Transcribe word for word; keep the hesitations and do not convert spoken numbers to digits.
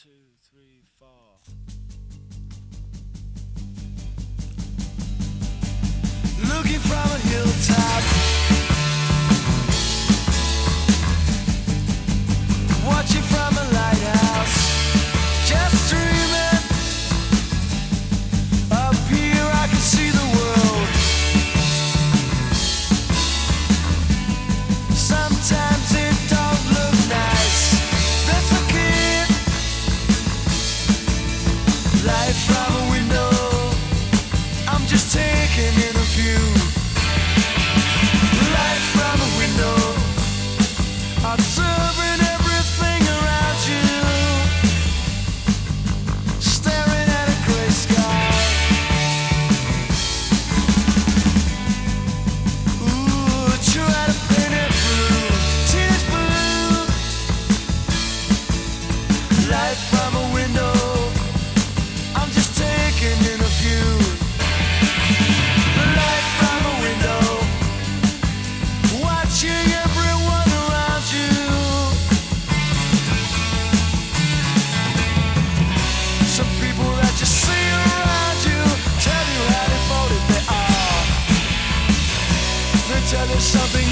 two, three, four. Looking from a hilltop, watching from a lighthouse, just dreaming. Up here I can see the world. Sometimes it don't look nice. That's okay. Light from a window, I'm just taking in a view. Light from a window, observing everything around you. Staring at a gray sky. Ooh, try to paint it blue, tears blue. Light from a window, I'm just taking in a view. Light from a window, watching everyone around you. Some people that you see around you tell you how devoted they are. They tell you something